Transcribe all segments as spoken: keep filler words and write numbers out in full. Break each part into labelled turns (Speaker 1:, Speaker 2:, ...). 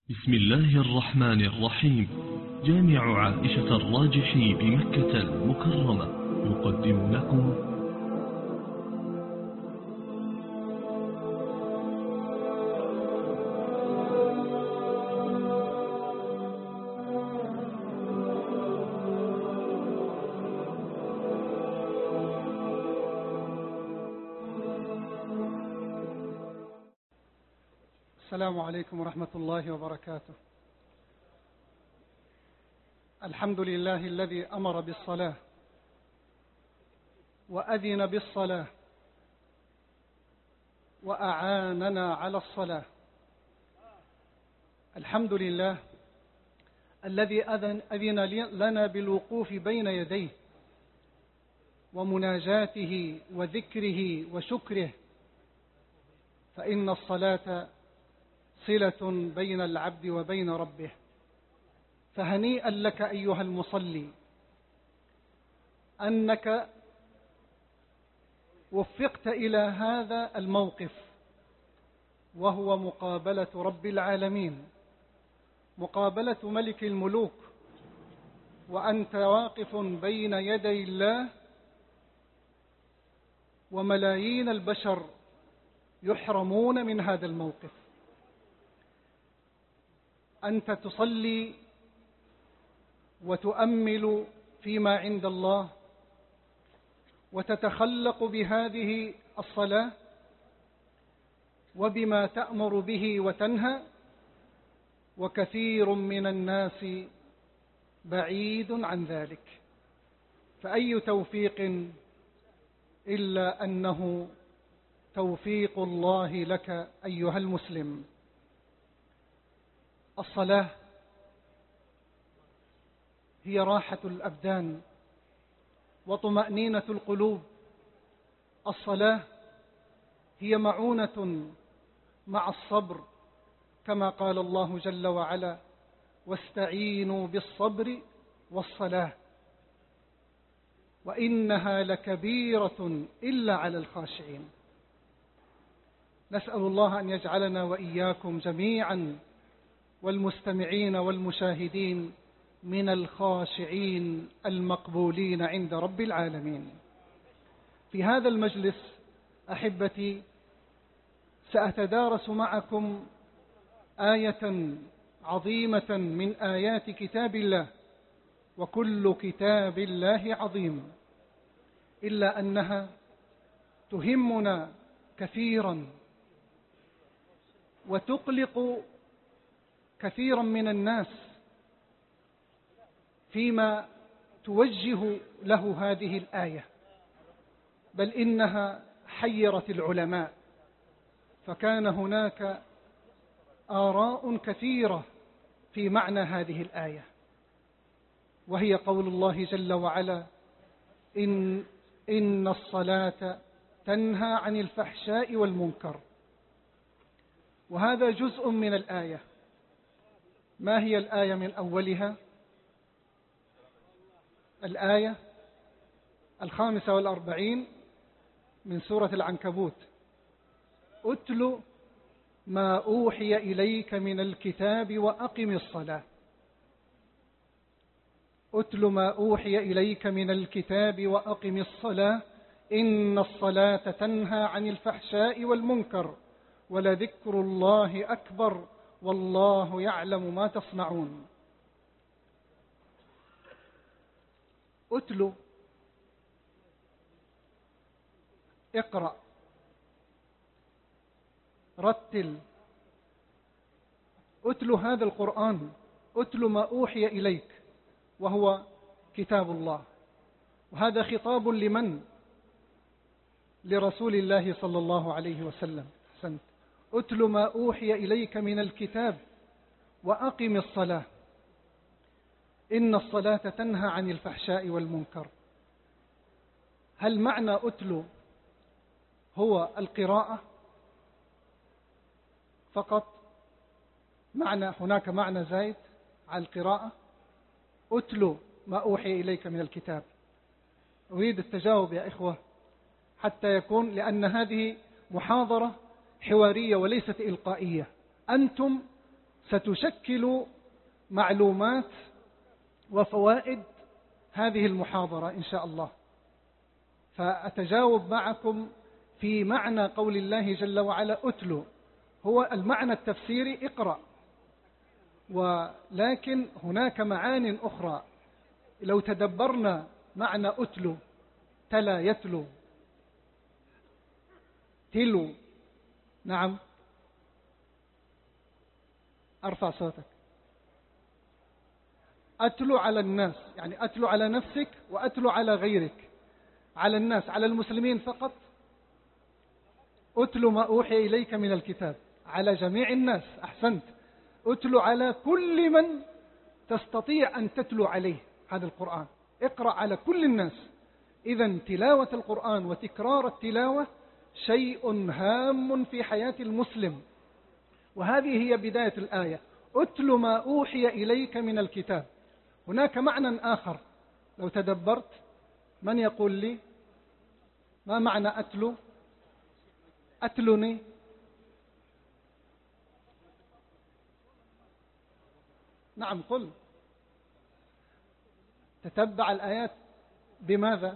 Speaker 1: بسم الله الرحمن الرحيم. جامع عائشة الراجحي بمكة المكرمة يقدم لكم
Speaker 2: السلام عليكم ورحمة الله وبركاته. الحمد لله الذي أمر بالصلاة وأذن بالصلاة وأعاننا على الصلاة. الحمد لله الذي أذن, أذن لنا بالوقوف بين يديه ومناجاته وذكره وشكره، فإن الصلاة صلة بين العبد وبين ربه. فهنيئا لك أيها المصلي أنك وفقت إلى هذا الموقف، وهو مقابلة رب العالمين، مقابلة ملك الملوك، وأنت واقف بين يدي الله وملايين البشر يحرمون من هذا الموقف. أنت تصلي وتؤمل فيما عند الله وتتخلق بهذه الصلاة وبما تأمر به وتنهى، وكثير من الناس بعيد عن ذلك. فأي توفيق إلا أنه توفيق الله لك أيها المسلم. الصلاة هي راحة الأبدان وطمأنينة القلوب. الصلاة هي معونة مع الصبر، كما قال الله جل وعلا: واستعينوا بالصبر والصلاة وإنها لكبيرة إلا على الخاشعين. نسأل الله أن يجعلنا وإياكم جميعا والمستمعين والمشاهدين من الخاشعين المقبولين عند رب العالمين. في هذا المجلس أحبتي سأتدارس معكم آية عظيمة من آيات كتاب الله، وكل كتاب الله عظيم، إلا أنها تهمنا كثيرا وتقلق كثيرا من الناس فيما توجه له هذه الآية، بل إنها حيرت العلماء، فكان هناك آراء كثيرة في معنى هذه الآية، وهي قول الله جل وعلا: إن, إن الصلاة تنهى عن الفحشاء والمنكر. وهذا جزء من الآية. ما هي الآية من أولها؟ الآية الخامسة والأربعين من سورة العنكبوت: أتل ما أوحي إليك من الكتاب وأقم الصلاة. أتل ما أوحي إليك من الكتاب وأقم الصلاة إن الصلاة تنهى عن الفحشاء والمنكر ولذكر الله أكبر والله يعلم ما تصنعون. أتلو، اقرأ، رتل، أتلو هذا القرآن، أتلو ما أوحي إليك، وهو كتاب الله. وهذا خطاب لمن؟ لرسول الله صلى الله عليه وسلم. حسنت. أتل ما أوحي إليك من الكتاب وأقم الصلاة إن الصلاة تنهى عن الفحشاء والمنكر. هل معنى أتل هو القراءة فقط؟ معنى هناك معنى زائد على القراءة؟ أتل ما أوحي إليك من الكتاب. أريد التجاوب يا إخوة حتى يكون، لأن هذه محاضرة حوارية وليست إلقائية. أنتم ستشكل معلومات وفوائد هذه المحاضرة إن شاء الله. فأتجاوب معكم في معنى قول الله جل وعلا أتلو، هو المعنى التفسيري اقرأ، ولكن هناك معان أخرى لو تدبرنا معنى أتلو، تلا يتلو، تلو، نعم أرفع صوتك. أتلو على الناس، يعني أتلو على نفسك وأتلو على غيرك. على الناس، على المسلمين فقط أتلو ما أوحي إليك من الكتاب، على جميع الناس. أحسنت، أتلو على كل من تستطيع أن تتلو عليه هذا القرآن، اقرأ على كل الناس. إذن تلاوة القرآن وتكرار التلاوة شيء هام في حياة المسلم، وهذه هي بداية الآية، أتل ما أوحي إليك من الكتاب. هناك معنى آخر لو تدبرت، من يقول لي ما معنى أتلو؟ أتلني. نعم قل. تتبع الآيات بماذا؟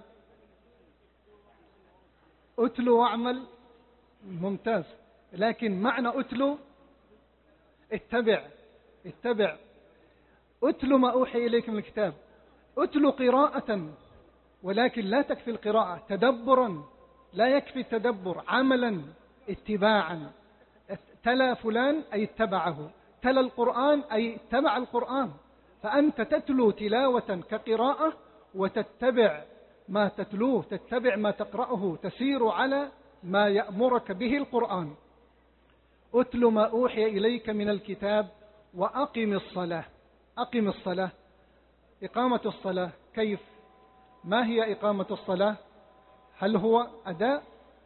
Speaker 2: أتلو واعمل، ممتاز. لكن معنى أتلو اتبع، اتبع. أتلو ما أوحي إليك من الكتاب، أتلو قراءة، ولكن لا تكفي القراءة، تدبرا، لا يكفي التدبر، عملا، اتباعا. تلا فلان أي اتبعه، تلا القرآن أي اتبع القرآن. فأنت تتلو تلاوة كقراءة وتتبع ما تتلوه، تتبع ما تقرأه، تسير على ما يأمرك به القرآن. أتل ما أوحي إليك من الكتاب وأقم الصلاة. أقم الصلاة، إقامة الصلاة كيف؟ ما هي إقامة الصلاة؟ هل هو أداء؟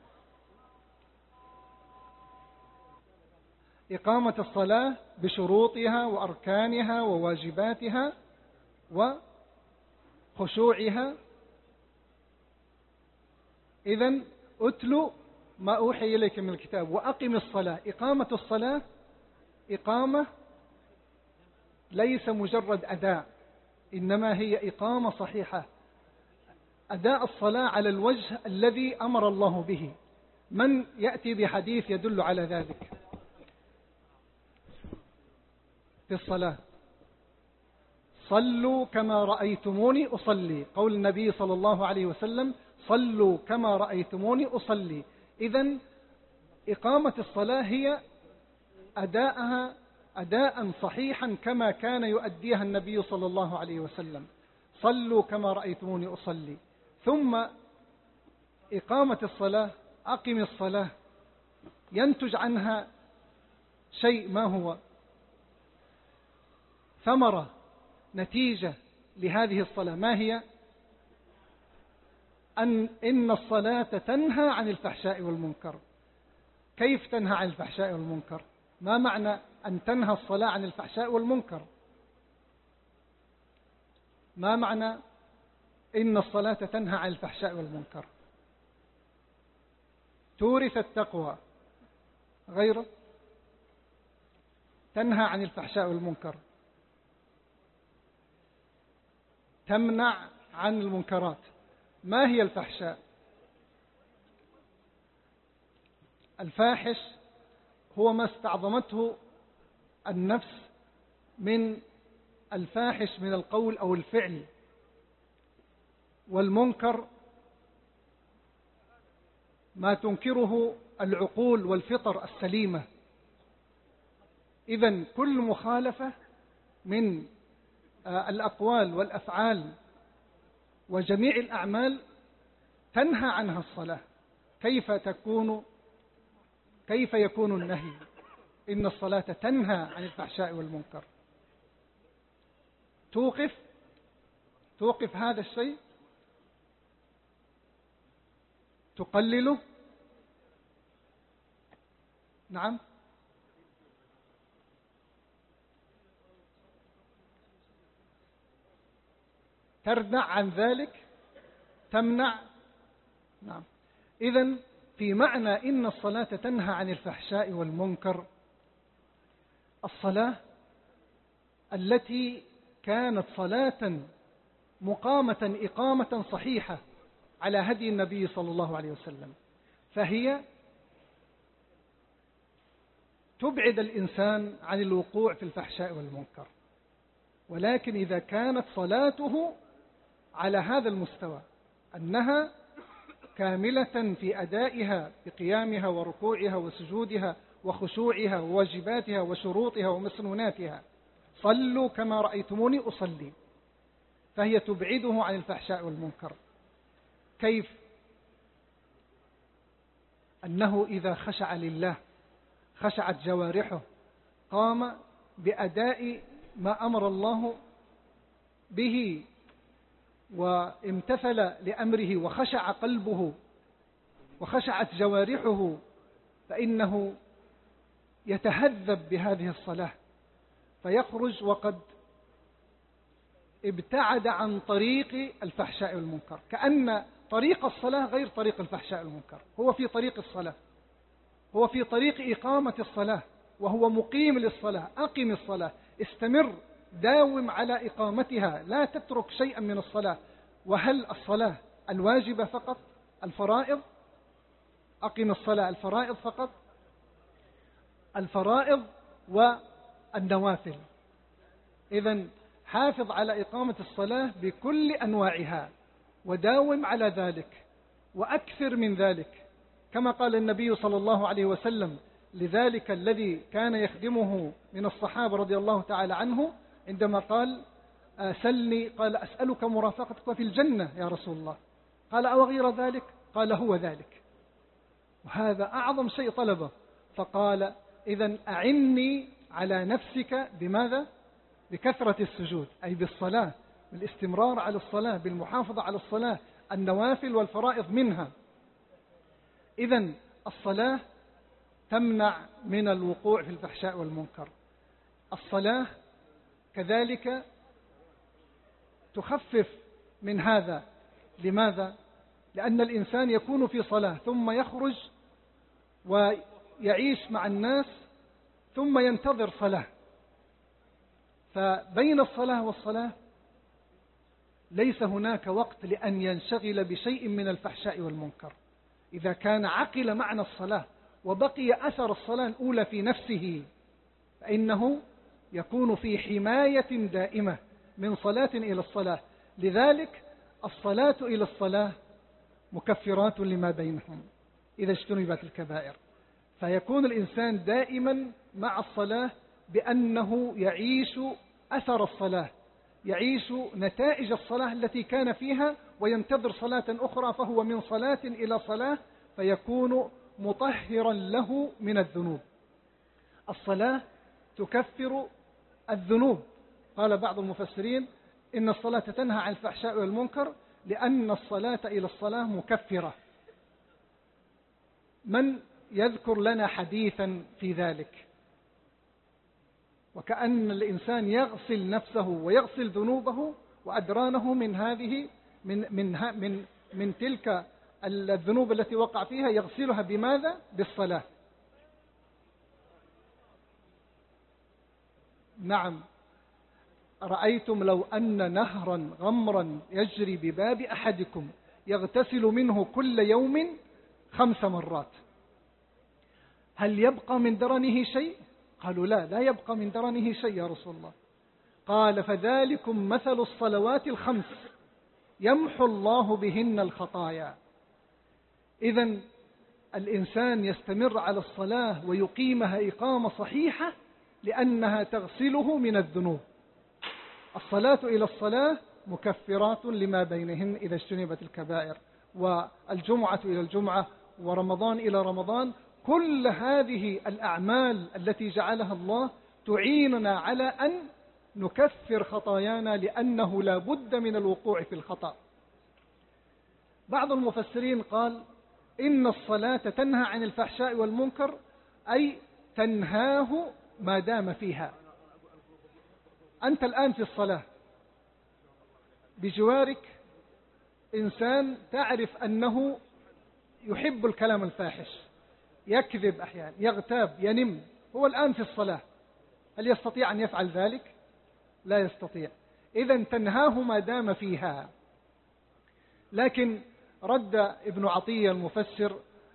Speaker 2: إقامة الصلاة بشروطها وأركانها وواجباتها وخشوعها. إذن أتلو ما أوحي إليك من الكتاب وأقم الصلاة. إقامة الصلاة إقامة ليس مجرد أداء، إنما هي إقامة صحيحة، أداء الصلاة على الوجه الذي أمر الله به. من يأتي بحديث يدل على ذلك في الصلاة؟ صلوا كما رأيتموني أصلي، قول النبي صلى الله عليه وسلم صلوا كما رأيتموني أصلي. إذن إقامة الصلاة هي أداءها أداء صحيحا كما كان يؤديها النبي صلى الله عليه وسلم، صلوا كما رأيتموني أصلي. ثم إقامة الصلاة، أقم الصلاة، ينتج عنها شيء، ما هو؟ ثمرة، نتيجة لهذه الصلاة، ما هي؟ أن إن الصلاة تنهى عن الفحشاء والمنكر. كيف تنهى عن الفحشاء والمنكر؟ ما معنى أن تنهى الصلاة عن الفحشاء والمنكر؟ ما معنى إن الصلاة تنهى عن الفحشاء والمنكر؟ تورث التقوى، غيره تنهى عن الفحشاء والمنكر، تمنع عن المنكرات. ما هي الفحشاء؟ الفاحش هو ما استعظمته النفس من الفاحش من القول أو الفعل، والمنكر ما تنكره العقول والفطر السليمة. إذن كل مخالفة من الأقوال والأفعال وجميع الأعمال تنهى عنها الصلاة. كيف تكون كيف يكون النهي؟ إن الصلاة تنهى عن الفحشاء والمنكر. توقف توقف هذا الشيء، تقلله. نعم، تردع عن ذلك، تمنع. نعم. إذن في معنى إن الصلاة تنهى عن الفحشاء والمنكر، الصلاة التي كانت صلاة مقامة إقامة صحيحة على هدي النبي صلى الله عليه وسلم، فهي تبعد الإنسان عن الوقوع في الفحشاء والمنكر. ولكن إذا كانت صلاته على هذا المستوى أنها كاملة في أدائها بقيامها وركوعها وسجودها وخشوعها وواجباتها وشروطها ومسنوناتها، صلوا كما رأيتموني أصلي، فهي تبعده عن الفحشاء والمنكر. كيف؟ أنه إذا خشع لله خشعت جوارحه، قام بأداء ما أمر الله به وامتثل لأمره وخشع قلبه وخشعت جوارحه، فإنه يتهذب بهذه الصلاة فيخرج وقد ابتعد عن طريق الفحشاء والمنكر، كأن طريق الصلاة غير طريق الفحشاء والمنكر، هو في طريق الصلاة، هو في طريق إقامة الصلاة، وهو مقيم للصلاة. أقم الصلاة، استمر، داوم على إقامتها، لا تترك شيئا من الصلاة. وهل الصلاة الواجبة فقط؟ الفرائض؟ أقم الصلاة الفرائض فقط؟ الفرائض والنوافل. إذن حافظ على إقامة الصلاة بكل أنواعها وداوم على ذلك وأكثر من ذلك، كما قال النبي صلى الله عليه وسلم لذلك الذي كان يخدمه من الصحابة رضي الله تعالى عنه عندما قال سلني، قال أسألك مرافقتك في الجنة يا رسول الله، قال أو غير ذلك؟ قال هو ذلك، وهذا أعظم شيء طلبه. فقال إذن أعني على نفسك بماذا؟ بكثرة السجود، أي بالصلاة، بالاستمرار على الصلاة، بالمحافظة على الصلاة، النوافل والفرائض منها. إذن الصلاة تمنع من الوقوع في الفحشاء والمنكر. الصلاة كذلك تخفف من هذا. لماذا؟ لأن الإنسان يكون في صلاة ثم يخرج ويعيش مع الناس ثم ينتظر صلاة، فبين الصلاة والصلاة ليس هناك وقت لأن ينشغل بشيء من الفحشاء والمنكر. إذا كان عقل معنى الصلاة وبقي أثر الصلاة الأولى في نفسه فإنه يكون في حماية دائمة من صلاة إلى الصلاة. لذلك الصلاة إلى الصلاة مكفرات لما بينهم إذا اجتنبت الكبائر، فيكون الإنسان دائما مع الصلاة بأنه يعيش أثر الصلاة، يعيش نتائج الصلاة التي كان فيها وينتظر صلاة أخرى، فهو من صلاة إلى صلاة فيكون مطهرا له من الذنوب. الصلاة تكفر الذنوب. قال بعض المفسرين إن الصلاة تنهى عن الفحشاء والمنكر لأن الصلاة إلى الصلاة مكفرة. من يذكر لنا حديثا في ذلك؟ وكأن الإنسان يغسل نفسه ويغسل ذنوبه وأدرانه من هذه من من من من تلك الذنوب التي وقع فيها، يغسلها بماذا؟ بالصلاة. نعم، رأيتم لو أن نهرا غمرا يجري بباب أحدكم يغتسل منه كل يوم خمس مرات، هل يبقى من درنه شيء؟ قالوا لا، لا يبقى من درنه شيء يا رسول الله. قال فذلكم مثل الصلوات الخمس يمحو الله بهن الخطايا. إذن الإنسان يستمر على الصلاة ويقيمها إقامة صحيحة لأنها تغسله من الذنوب. الصلاة إلى الصلاة مكفرات لما بينهن إذا اجتنبت الكبائر، والجمعة إلى الجمعة، ورمضان إلى رمضان، كل هذه الأعمال التي جعلها الله تعيننا على أن نكفر خطايانا لأنه لا بد من الوقوع في الخطأ. بعض المفسرين قال إن الصلاة تنهى عن الفحشاء والمنكر، أي تنهاه ما دام فيها. أنت الآن في الصلاة بجوارك إنسان تعرف أنه يحب الكلام الفاحش، يكذب أحيانا، يغتاب، ينم، هو الآن في الصلاة، هل يستطيع أن يفعل ذلك؟ لا يستطيع، إذن تنهاه ما دام فيها. لكن رد ابن عطية المفسر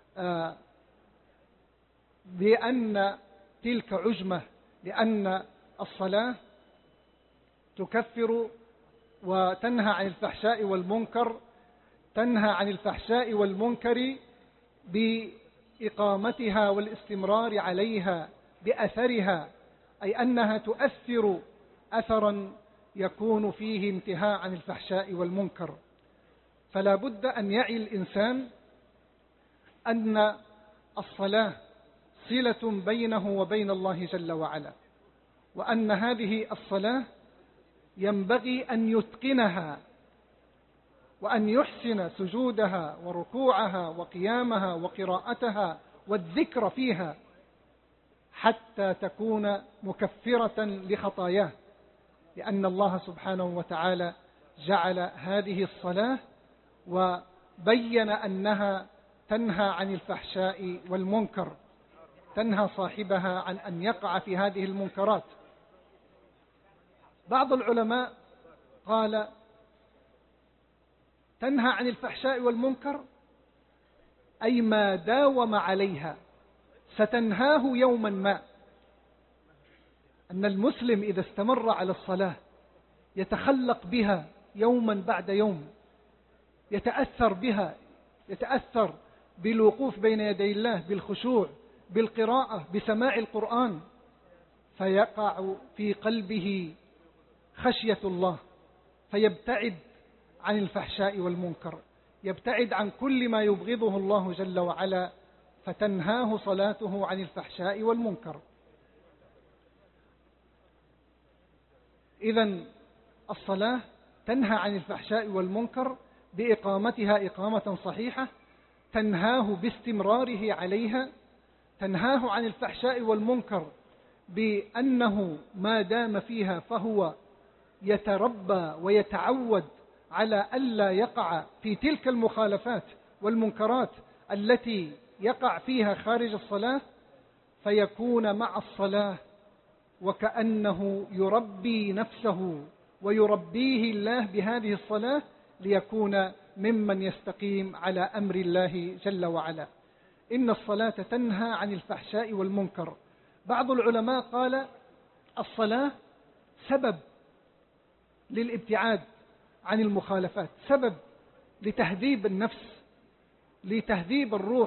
Speaker 2: بأن تلك عجمة، لأن الصلاة تكفر وتنهى عن الفحشاء والمنكر، تنهى عن الفحشاء والمنكر بإقامتها والاستمرار عليها بأثرها، أي أنها تؤثر أثرا يكون فيه انتهاء عن الفحشاء والمنكر. فلا بد أن يعي الإنسان أن الصلاة صلة بينه وبين الله جل وعلا، وأن هذه الصلاة ينبغي أن يتقنها وأن يحسن سجودها وركوعها وقيامها وقراءتها والذكر فيها حتى تكون مكفرة لخطاياه، لأن الله سبحانه وتعالى جعل هذه الصلاة وبين أنها تنهى عن الفحشاء والمنكر، تنهى صاحبها عن أن يقع في هذه المنكرات. بعض العلماء قال تنهى عن الفحشاء والمنكر أي ما داوم عليها ستنهاه يوما ما. أن المسلم إذا استمر على الصلاة يتخلق بها يوما بعد يوم، يتأثر بها، يتأثر بالوقوف بين يدي الله، بالخشوع، بالقراءة، بسماع القرآن، فيقع في قلبه خشية الله، فيبتعد عن الفحشاء والمنكر، يبتعد عن كل ما يبغضه الله جل وعلا، فتنهاه صلاته عن الفحشاء والمنكر. إذن الصلاة تنهى عن الفحشاء والمنكر بإقامتها إقامة صحيحة، تنهاه باستمراره عليها، تنهاه عن الفحشاء والمنكر بأنه ما دام فيها فهو يتربى ويتعود على ألا يقع في تلك المخالفات والمنكرات التي يقع فيها خارج الصلاة، فيكون مع الصلاة وكأنه يربي نفسه ويربيه الله بهذه الصلاة ليكون ممن يستقيم على أمر الله جل وعلا. إن الصلاة تنهى عن الفحشاء والمنكر. بعض العلماء قال الصلاة سبب للابتعاد عن المخالفات، سبب لتهذيب النفس، لتهذيب الروح،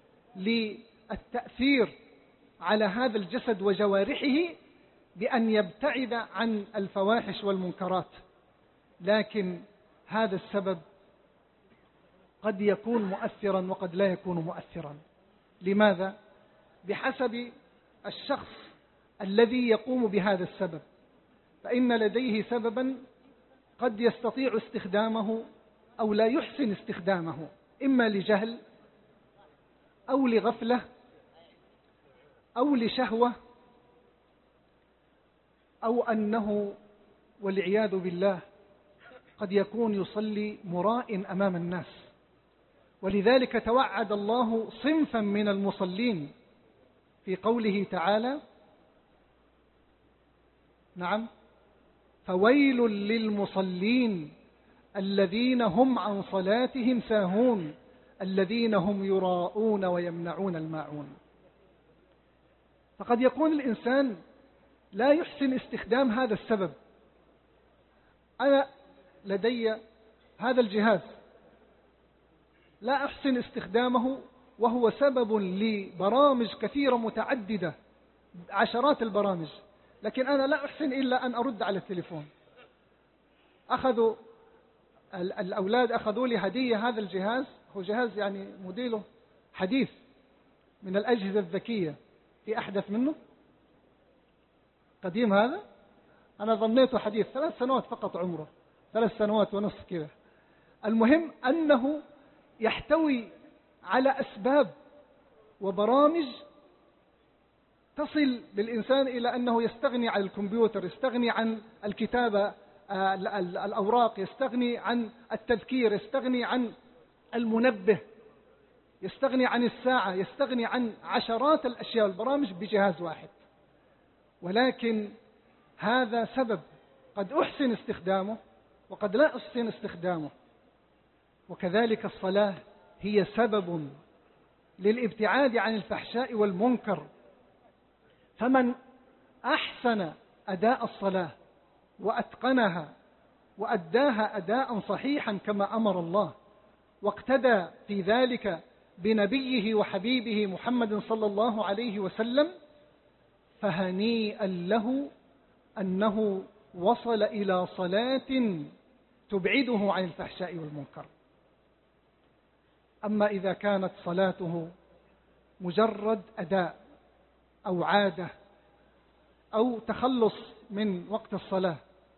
Speaker 2: للتأثير على هذا الجسد وجوارحه بأن يبتعد عن الفواحش والمنكرات. لكن هذا السبب قد يكون مؤثرا وقد لا يكون مؤثرا. لماذا؟ بحسب الشخص الذي يقوم بهذا السبب، فإن لديه سببا قد يستطيع استخدامه أو لا يحسن استخدامه، إما لجهل أو لغفلة أو لشهوة، أو أنه والعياذ بالله قد يكون يصلي مراء أمام الناس. ولذلك توعد الله صنفا من المصلين في قوله تعالى: نعم، فويل للمصلين الذين هم عن صلاتهم ساهون الذين هم يراءون ويمنعون الماعون. فقد يكون الإنسان لا يحسن استخدام هذا السبب. أنا لدي هذا الجهاز لا أحسن استخدامه، وهو سبب لبرامج كثيرة متعددة، عشرات البرامج، لكن أنا لا أحسن إلا أن أرد على التليفون. أخذوا الأولاد أخذوا لي هدية هذا الجهاز، هو جهاز يعني موديله حديث من الأجهزة الذكية، في أحدث منه؟ قديم هذا؟ أنا ظنيته حديث، ثلاث سنوات فقط عمره، ثلاث سنوات ونصف كذا. المهم أنه يحتوي على أسباب وبرامج تصل بالإنسان إلى أنه يستغني عن الكمبيوتر، يستغني عن الكتابة، الأوراق، يستغني عن التذكير، يستغني عن المنبه، يستغني عن الساعة، يستغني عن عشرات الأشياء والبرامج بجهاز واحد. ولكن هذا سبب قد أحسن استخدامه وقد لا أحسن استخدامه. وكذلك الصلاة هي سبب للابتعاد عن الفحشاء والمنكر، فمن أحسن أداء الصلاة وأتقنها وأداها أداء صحيحا كما أمر الله، واقتدى في ذلك بنبيه وحبيبه محمد صلى الله عليه وسلم، فهنيئا له أنه وصل إلى صلاة تبعده عن الفحشاء والمنكر. أما إذا كانت صلاته مجرد أداء أو عادة أو تخلص من وقت الصلاة،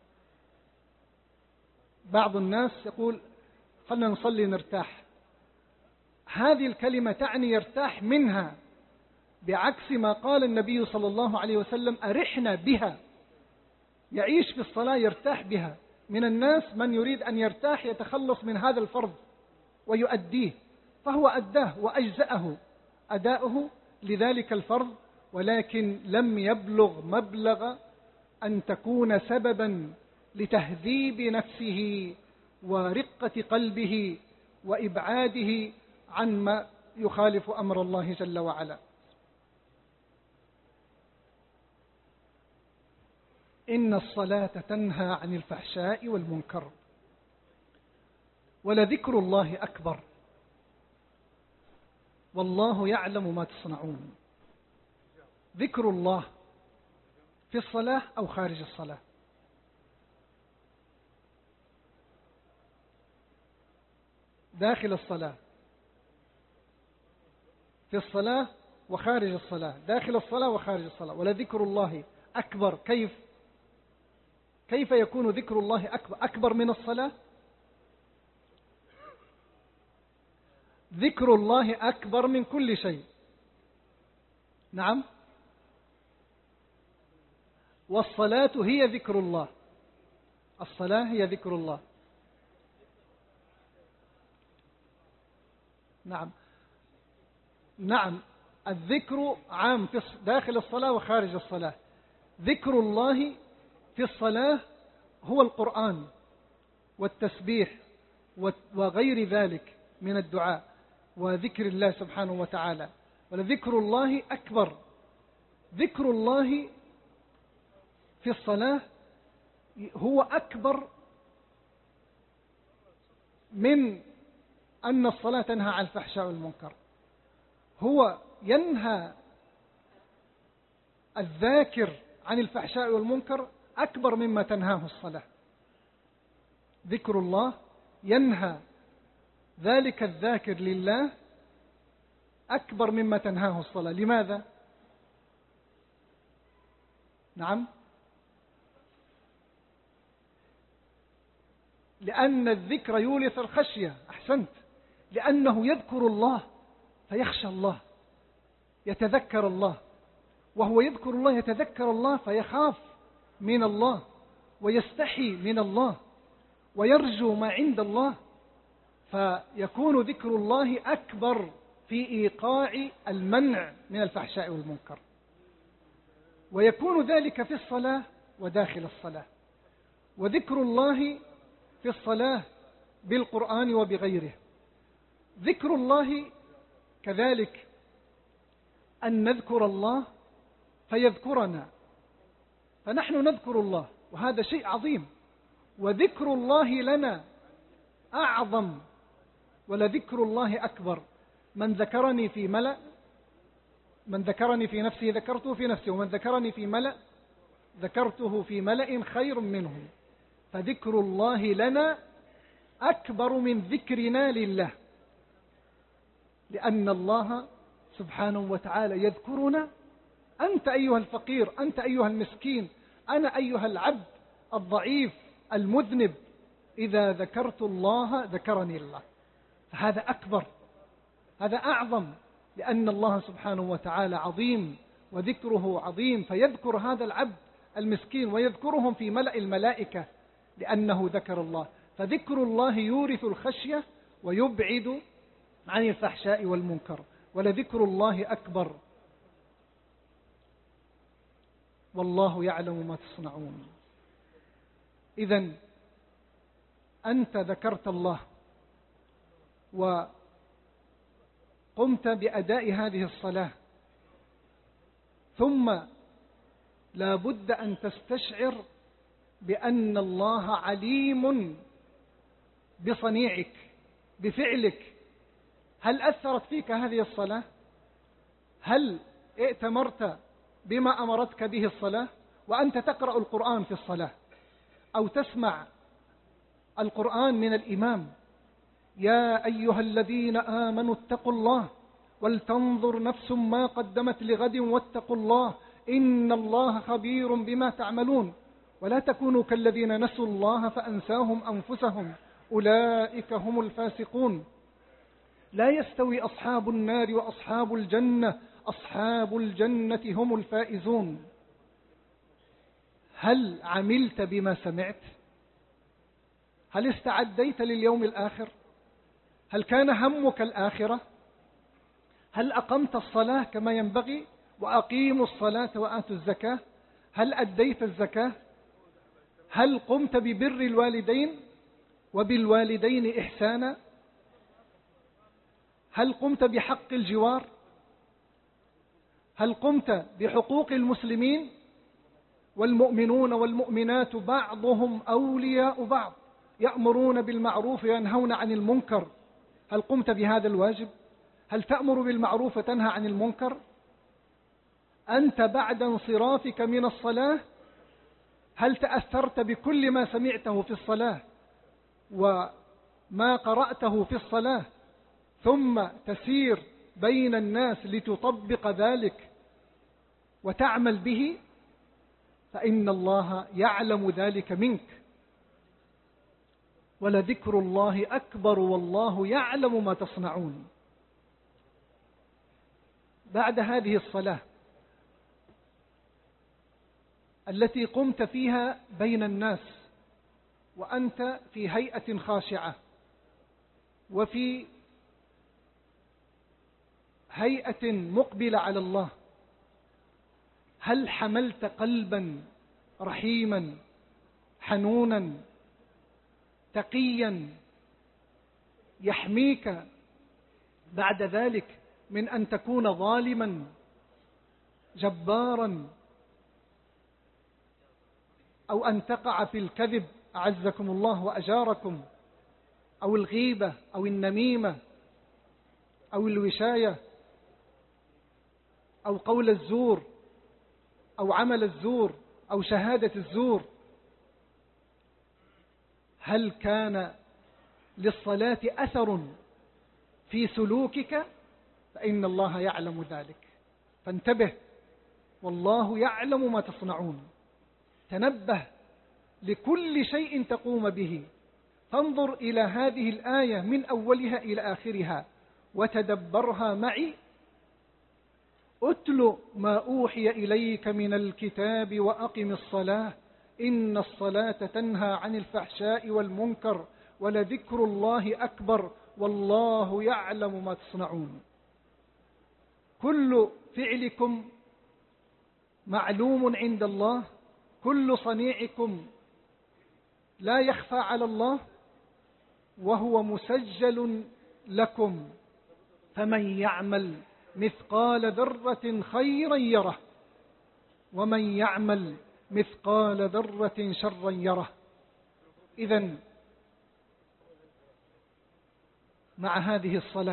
Speaker 2: بعض الناس يقول خلنا نصلي نرتاح، هذه الكلمة تعني يرتاح منها، بعكس ما قال النبي صلى الله عليه وسلم أرحنا بها، يعيش في الصلاة يرتاح بها. من الناس من يريد أن يرتاح يتخلص من هذا الفرض ويؤديه، فهو أداه وأجزأه أداؤه لذلك الفرض، ولكن لم يبلغ مبلغ أن تكون سببا لتهذيب نفسه ورقة قلبه وإبعاده عن ما يخالف أمر الله جل وعلا. إن الصلاة تنهى عن الفحشاء والمنكر ولذكر الله أكبر والله يعلم ما تصنعون. ذكر الله في الصلاة أو خارج الصلاة؟ داخل الصلاة، في الصلاة وخارج الصلاة، داخل الصلاة وخارج الصلاة. ولذكر الله أكبر، كيف كيف يكون ذكر الله أكبر أكبر من الصلاة؟ ذكر الله أكبر من كل شيء. نعم، والصلاة هي ذكر الله، الصلاة هي ذكر الله. نعم نعم الذكر عام في داخل الصلاة وخارج الصلاة. ذكر الله في الصلاة هو القرآن والتسبيح وغير ذلك من الدعاء وذكر الله سبحانه وتعالى. ولذكر الله أكبر. ذكر الله في الصلاة هو أكبر من أن الصلاة تنهى عن الفحشاء والمنكر. هو ينهى الذاكر عن الفحشاء والمنكر أكبر مما تنهاه الصلاة. ذكر الله ينهى ذلك الذاكر لله أكبر مما تنهاه الصلاة. لماذا؟ نعم، لأن الذكر يورث الخشية. أحسنت، لأنه يذكر الله فيخشى الله، يتذكر الله، وهو يذكر الله يتذكر الله فيخاف من الله ويستحي من الله ويرجو ما عند الله، فيكون ذكر الله أكبر في إيقاع المنع من الفحشاء والمنكر. ويكون ذلك في الصلاة وداخل الصلاة. وذكر الله في الصلاة بالقرآن وبغيره. ذكر الله كذلك أن نذكر الله فيذكرنا، فنحن نذكر الله، وهذا شيء عظيم. وذكر الله لنا أعظم، ولذكر الله أكبر. من ذكرني في ملأ من ذكرني في نفسه ذكرته في نفسه، ومن ذكرني في ملأ ذكرته في ملأ خير منه. فذكر الله لنا أكبر من ذكرنا لله، لأن الله سبحانه وتعالى يذكرنا. أنت أيها الفقير، أنت أيها المسكين، أنا أيها العبد الضعيف المذنب، إذا ذكرت الله ذكرني الله. فهذا أكبر، هذا أعظم، لأن الله سبحانه وتعالى عظيم وذكره عظيم، فيذكر هذا العبد المسكين ويذكرهم في ملأ الملائكة لأنه ذكر الله. فذكر الله يورث الخشية ويبعد عن الفحشاء والمنكر. ولذكر الله أكبر والله يعلم ما تصنعون. إذن أنت ذكرت الله وقمت بأداء هذه الصلاة، ثم لا بد أن تستشعر بأن الله عليم بصنيعك بفعلك. هل أثرت فيك هذه الصلاة؟ هل ائتمرت بما أمرتك به الصلاة وأنت تقرأ القرآن في الصلاة أو تسمع القرآن من الإمام؟ يا أيها الذين آمنوا اتقوا الله ولتنظر نفس ما قدمت لغد واتقوا الله إن الله خبير بما تعملون ولا تكونوا كالذين نسوا الله فأنساهم أنفسهم أولئك هم الفاسقون. لا يستوي أصحاب النار وأصحاب الجنة أصحاب الجنة هم الفائزون. هل عملت بما سمعت؟ هل استعديت لليوم الآخر؟ هل كان همك الآخرة؟ هل أقمت الصلاة كما ينبغي؟ وأقيموا الصلاة وآتوا الزكاة. هل أديت الزكاة؟ هل قمت ببر الوالدين وبالوالدين إحسانا؟ هل قمت بحق الجوار؟ هل قمت بحقوق المسلمين؟ والمؤمنون والمؤمنات بعضهم أولياء بعض يأمرون بالمعروف وينهون عن المنكر. هل قمت بهذا الواجب؟ هل تأمر بالمعروف وتنهى عن المنكر؟ أنت بعد انصرافك من الصلاة هل تأثرت بكل ما سمعته في الصلاة وما قرأته في الصلاة ثم تسير بين الناس لتطبق ذلك وتعمل به؟ فإن الله يعلم ذلك منك. ولذكر الله أكبر والله يعلم ما تصنعون. بعد هذه الصلاة التي قمت فيها بين الناس وأنت في هيئة خاشعة وفي هيئة مقبلة على الله، هل حملت قلبا رحيما حنونا تقيا يحميك بعد ذلك من أن تكون ظالما جبارا أو أن تقع في الكذب أعزكم الله وأجاركم أو الغيبة أو النميمة أو الوشاية أو قول الزور أو عمل الزور أو شهادة الزور؟ هل كان للصلاة أثر في سلوكك؟ فإن الله يعلم ذلك، فانتبه والله يعلم ما تصنعون. تنبه لكل شيء تقوم به، فانظر إلى هذه الآية من أولها إلى آخرها وتدبرها معي. أتل ما أوحي إليك من الكتاب وأقم الصلاة إن الصلاة تنهى عن الفحشاء والمنكر ولذكر الله أكبر والله يعلم ما تصنعون. كل فعلكم معلوم عند الله، كل صنيعكم لا يخفى على الله وهو مسجل لكم. فمن يعمل مثقال ذرة خيرا يره ومن يعمل مثقال ذرة شرا يره. إذن مع هذه الصلاة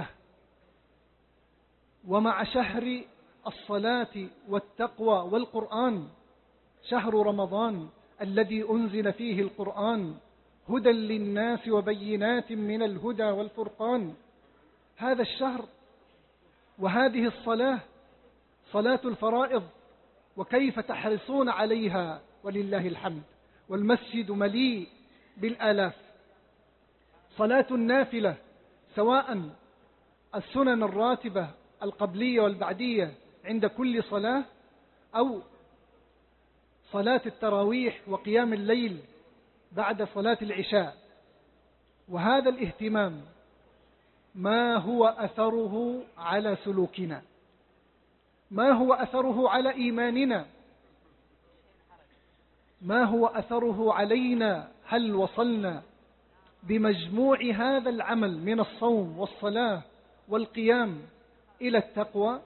Speaker 2: ومع شهر الصلاة والتقوى والقرآن، شهر رمضان الذي أنزل فيه القرآن هدى للناس وبينات من الهدى والفرقان، هذا الشهر وهذه الصلاة صلاة الفرائض وكيف تحرصون عليها ولله الحمد، والمسجد مليء بالآلاف. صلاة النافلة سواء السنن الراتبة القبلية والبعدية عند كل صلاة أو صلاة التراويح وقيام الليل بعد صلاة العشاء. وهذا الاهتمام ما هو أثره على سلوكنا؟ ما هو أثره على إيماننا؟ ما هو أثره علينا؟ هل وصلنا بمجموع هذا العمل من الصوم والصلاة والقيام إلى التقوى؟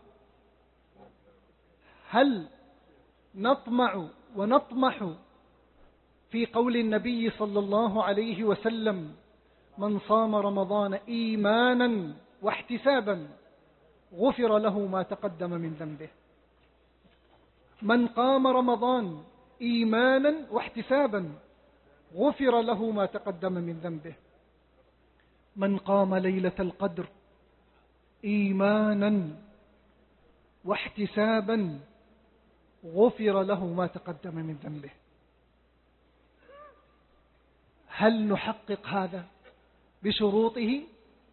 Speaker 2: هل نطمع ونطمح في قول النبي صلى الله عليه وسلم: من صام رمضان إيمانا واحتسابا غفر له ما تقدم من ذنبه؟ من قام رمضان إيمانا واحتسابا غفر له ما تقدم من ذنبه. من قام ليلة القدر إيمانا واحتسابا غفر له ما تقدم من ذنبه. هل نحقق هذا بشروطه؟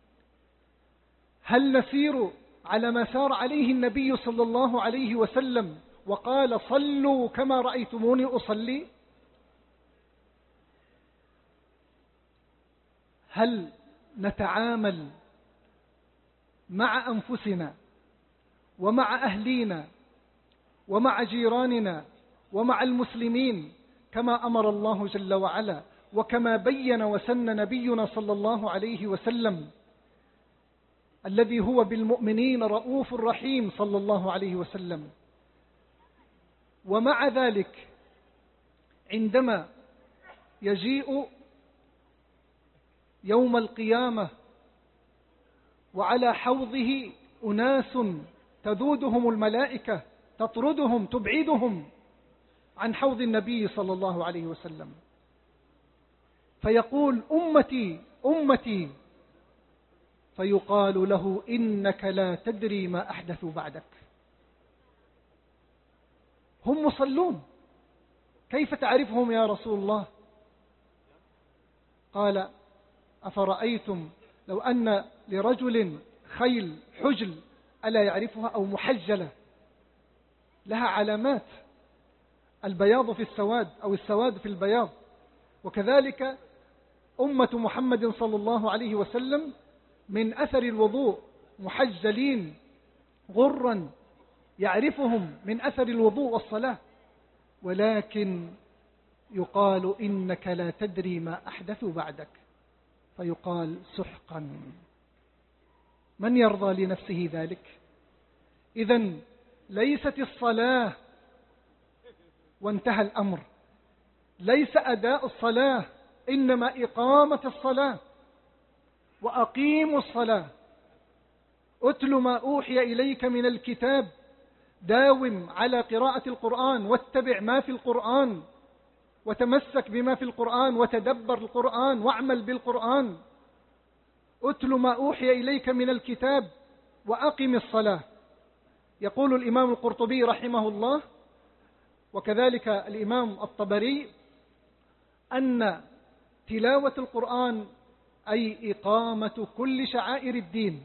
Speaker 2: هل نسير على ما سار عليه النبي صلى الله عليه وسلم وقال: صلوا كما رأيتموني أصلي؟ هل نتعامل مع أنفسنا ومع أهلينا ومع جيراننا ومع المسلمين كما أمر الله جل وعلا وكما بين وسن نبينا صلى الله عليه وسلم الذي هو بالمؤمنين رؤوف رحيم صلى الله عليه وسلم؟ ومع ذلك عندما يجيء يوم القيامة وعلى حوضه أناس تذودهم الملائكة تطردهم تبعدهم عن حوض النبي صلى الله عليه وسلم، فيقول: أمتي أمتي، فيقال له: إنك لا تدري ما أحدثوا بعدك. هم مصلون، كيف تعرفهم يا رسول الله؟ قال: أفرأيتم لو أن لرجل خيل حجل ألا يعرفها؟ أو محجلة لها علامات، البياض في السواد أو السواد في البياض. وكذلك أمة محمد صلى الله عليه وسلم من أثر الوضوء محجلين غرا يعرفهم من أثر الوضوء والصلاة، ولكن يقال: إنك لا تدري ما أحدثوا بعدك. فيقال: سحقا. من يرضى لنفسه ذلك؟ إذن ليست الصلاة وانتهى الأمر، ليس أداء الصلاة، إنما إقامة الصلاة. وأقيموا الصلاة، أتل ما أوحي إليك من الكتاب، داوم على قراءة القرآن واتبع ما في القرآن وتمسك بما في القرآن وتدبر القرآن واعمل بالقرآن. أتل ما أوحي إليك من الكتاب وأقم الصلاة. يقول الإمام القرطبي رحمه الله وكذلك الإمام الطبري أن تلاوة القرآن أي إقامة كل شعائر الدين،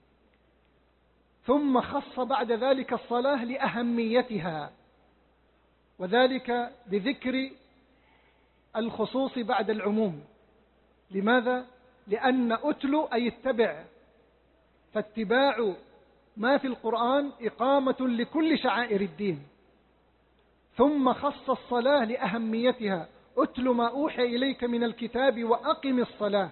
Speaker 2: ثم خص بعد ذلك الصلاة لأهميتها، وذلك بذكر الخصوص بعد العموم. لماذا؟ لأن أتل أي اتبع، فاتباع ما في القرآن إقامة لكل شعائر الدين. ثم خص الصلاة لأهميتها، أتل ما أوحي إليك من الكتاب وأقم الصلاة،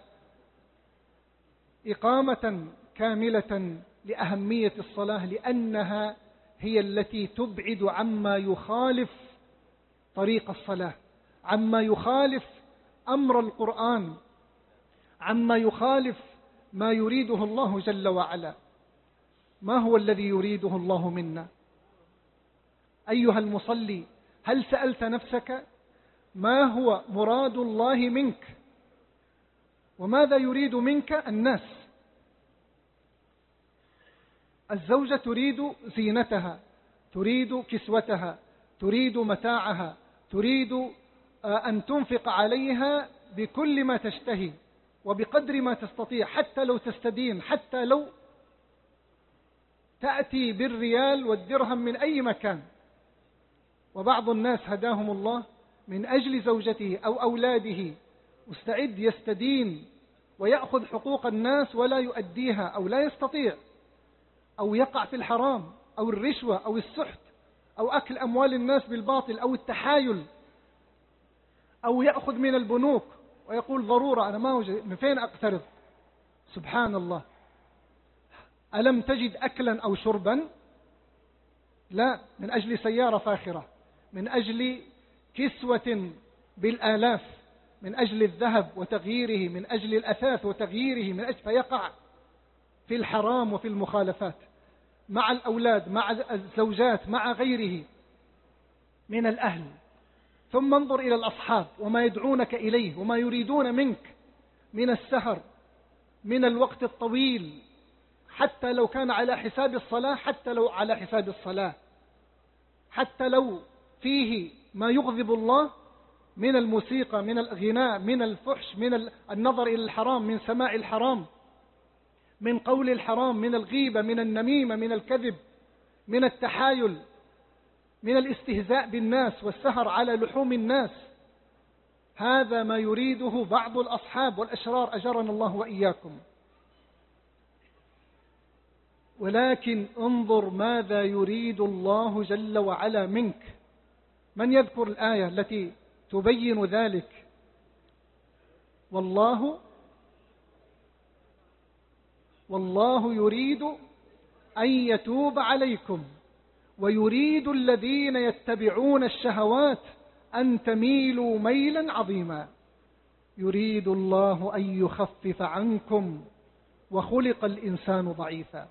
Speaker 2: إقامة كاملة لأهمية الصلاة، لأنها هي التي تبعد عما يخالف طريق الصلاة، عما يخالف أمر القرآن، عما يخالف ما يريده الله جل وعلا. ما هو الذي يريده الله منا؟ أيها المصلي، هل سألت نفسك ما هو مراد الله منك؟ وماذا يريد منك الناس؟ الزوجة تريد زينتها، تريد كسوتها، تريد متاعها، تريد أن تنفق عليها بكل ما تشتهي وبقدر ما تستطيع، حتى لو تستدين، حتى لو تأتي بالريال والدرهم من أي مكان. وبعض الناس هداهم الله من أجل زوجته أو أولاده مستعد يستدين ويأخذ حقوق الناس ولا يؤديها أو لا يستطيع، أو يقع في الحرام أو الرشوة أو السحت أو أكل أموال الناس بالباطل أو التحايل. أو يأخذ من البنوك ويقول ضرورة أنا ما وجد من فين أقترض. سبحان الله، ألم تجد أكلا أو شربا؟ لا، من أجل سيارة فاخرة، من أجل كسوة بالآلاف، من أجل الذهب وتغييره، من أجل الأثاث وتغييره، من أجل فيقع في الحرام وفي المخالفات مع الأولاد، مع الزوجات، مع غيره من الأهل. ثم انظر إلى الأصحاب وما يدعونك إليه وما يريدون منك من السهر، من الوقت الطويل، حتى لو كان على حساب الصلاة، حتى لو على حساب الصلاة، حتى لو فيه ما يغضب الله من الموسيقى، من الغناء، من الفحش، من النظر إلى الحرام، من سماع الحرام، من قول الحرام، من الغيبة، من النميمة، من الكذب، من التحايل، من الاستهزاء بالناس والسهر على لحوم الناس. هذا ما يريده بعض الأصحاب والأشرار، أجرنا الله وإياكم. ولكن انظر ماذا يريد الله جل وعلا منك. من يذكر الآية التي تبين ذلك؟ والله والله يريد أن يتوب عليكم ويريد الذين يتبعون الشهوات أن تميلوا ميلا عظيما. يريد الله أن يخفف عنكم وخلق الإنسان ضعيفا.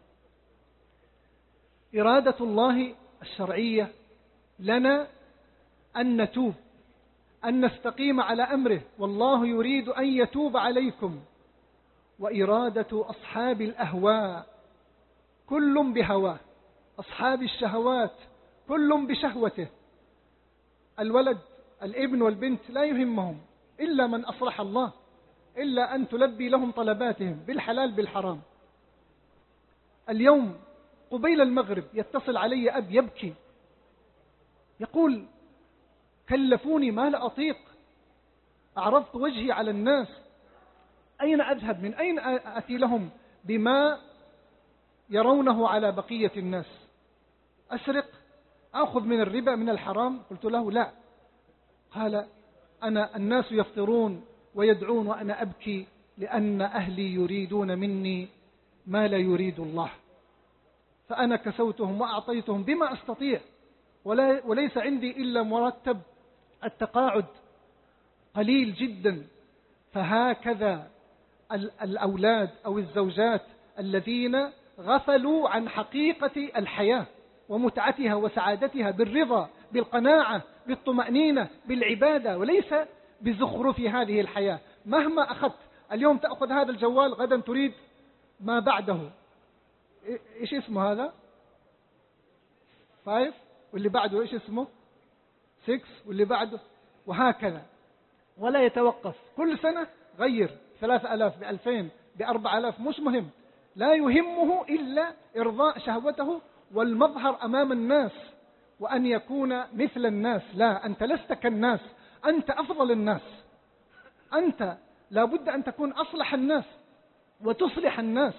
Speaker 2: إرادة الله الشرعية لنا أن نتوب، أن نستقيم على أمره، والله يريد أن يتوب عليكم. وإرادة أصحاب الأهواء كل بهواه، أصحاب الشهوات كل بشهوته. الولد الابن والبنت لا يهمهم إلا من أصلح الله، إلا أن تلبي لهم طلباتهم بالحلال بالحرام. اليوم قبيل المغرب يتصل علي أب يبكي، يقول كلفوني ما لا أطيق، أعرضت وجهي على الناس، أين أذهب؟ من أين أتي لهم بما يرونه على بقية الناس؟ أسرق؟ أخذ من الربا من الحرام؟ قلت له لا. قال أنا الناس يفطرون ويدعون وأنا أبكي لأن أهلي يريدون مني ما لا يريد الله، فأنا كسوتهم وأعطيتهم بما أستطيع، ولا وليس عندي إلا مرتب التقاعد قليل جدا. فهكذا الأولاد أو الزوجات الذين غفلوا عن حقيقة الحياة ومتعتها وسعادتها بالرضا، بالقناعة، بالطمأنينة، بالعبادة، وليس بزخرف هذه الحياة. مهما أخذت اليوم تأخذ هذا الجوال، غدا تريد ما بعده. إيش اسمه هذا؟ فايف، واللي بعده إيش اسمه؟ سكس، واللي بعده، وهكذا، ولا يتوقف. كل سنة غير، ثلاثة ألاف، بألفين، بأربع ألاف، مش مهم. لا يهمه إلا إرضاء شهوته والمظهر أمام الناس، وأن يكون مثل الناس. لا، أنت لست كالناس، أنت أفضل الناس، أنت لابد أن تكون أصلح الناس وتصلح الناس.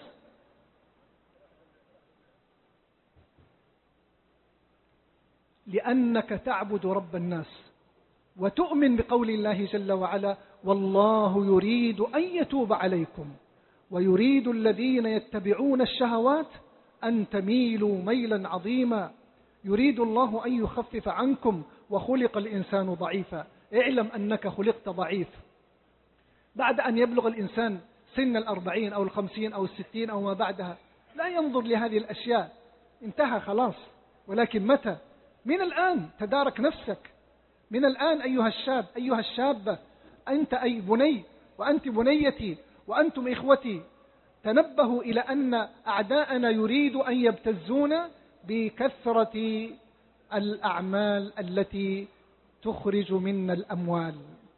Speaker 2: لأنك تعبد رب الناس وتؤمن بقول الله جل وعلا والله يريد أن يتوب عليكم ويريد الذين يتبعون الشهوات أن تميلوا ميلا عظيما. يريد الله أن يخفف عنكم وخلق الإنسان ضعيفا. اعلم أنك خلقت ضعيف. بعد أن يبلغ الإنسان سن الأربعين أو الخمسين أو الستين أو ما بعدها لا ينظر لهذه الأشياء، انتهى خلاص. ولكن متى؟ من الآن تدارك نفسك، من الآن أيها الشاب، أيها الشابة، أنت أي بني وأنت بنيتي وأنتم إخوتي، تنبهوا إلى أن أعداءنا يريد أن يبتزونا بكثرة الأعمال التي تخرج منا الأموال.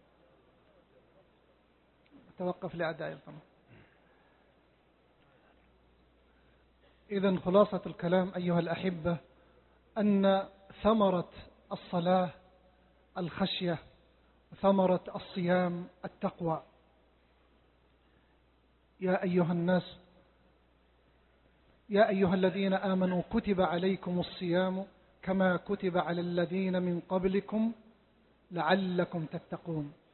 Speaker 2: توقف لأعداء الطمع. إذن خلاصة الكلام أيها الأحبة أن ثمرة الصلاة الخشية، ثمرة الصيام التقوى. يا أيها الناس، يا أيها الذين آمنوا كتب عليكم الصيام كما كتب على الذين من قبلكم لعلكم تتقون.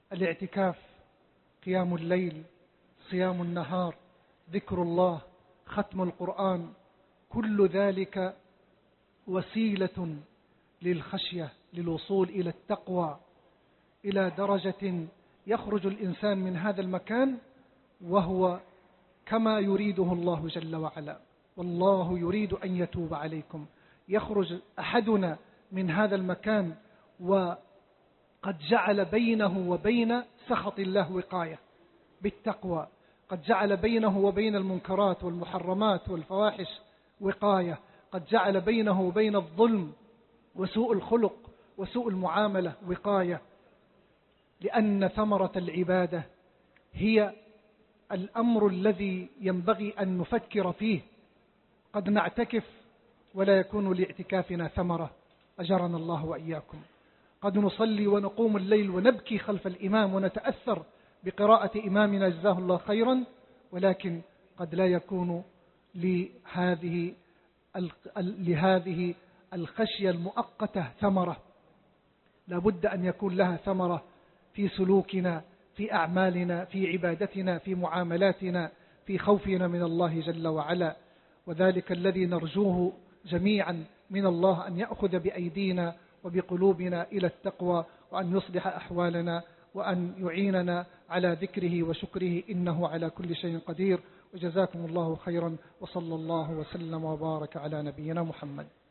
Speaker 2: الاعتكاف، قيام الليل، صيام النهار، ذكر الله، ختم القرآن، كل ذلك وسيلة للخشية، للوصول إلى التقوى، إلى درجة يخرج الإنسان من هذا المكان وهو كما يريده الله جل وعلا. والله يريد أن يتوب عليكم. يخرج أحدنا من هذا المكان وقد جعل بينه وبين سخط الله وقاية بالتقوى، قد جعل بينه وبين المنكرات والمحرمات والفواحش وقاية، قد جعل بينه وبين الظلم وسوء الخلق وسوء المعاملة وقاية، لأن ثمرة العبادة هي الأمر الذي ينبغي أن نفكر فيه. قد نعتكف ولا يكون لاعتكافنا ثمرة، أجرنا الله وإياكم. قد نصلي ونقوم الليل ونبكي خلف الإمام ونتأثر بقراءة إمامنا جزاه الله خيرا، ولكن قد لا يكون لهذه لهذه الخشية المؤقتة ثمرة. لابد أن يكون لها ثمرة في سلوكنا، في أعمالنا، في عبادتنا، في معاملاتنا، في خوفنا من الله جل وعلا. وذلك الذي نرجوه جميعا من الله أن يأخذ بأيدينا وبقلوبنا إلى التقوى، وأن يصلح أحوالنا، وأن يعيننا على ذكره وشكره، إنه على كل شيء قدير. وجزاكم الله خيرا، وصلى الله وسلم وبارك على نبينا محمد.